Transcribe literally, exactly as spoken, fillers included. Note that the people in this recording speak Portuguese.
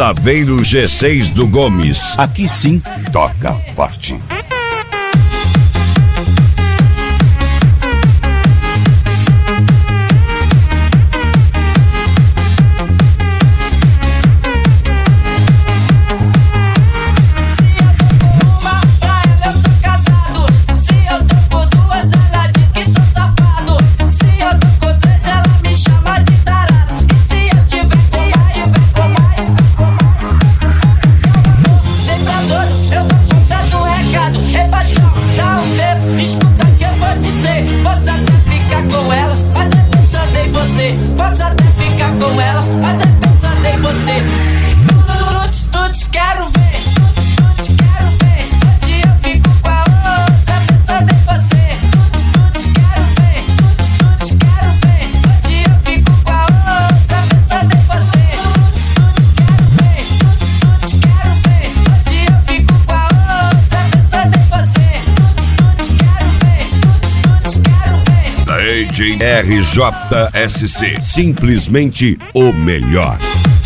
Saveiro G seis do Gomes. Aqui sim, toca forte. Posso até ficar com elas, mas é pensando em você. Tuts, tuts, quero ver. Tuts, tuts, quero ver. Hoje eu fico com a outra, pensando em você. Tuts, tuts, quero ver. Tuts, tuts, quero ver. Hoje eu fico com a outra, pensando em você. Tuts, tuts, quero ver. Tuts, tuts, quero ver. Hoje eu fico com a outra, pensando em você. Tuts, tuts, quero ver. Tuts, tuts, quero ver. Da R J S C, simplesmente o melhor.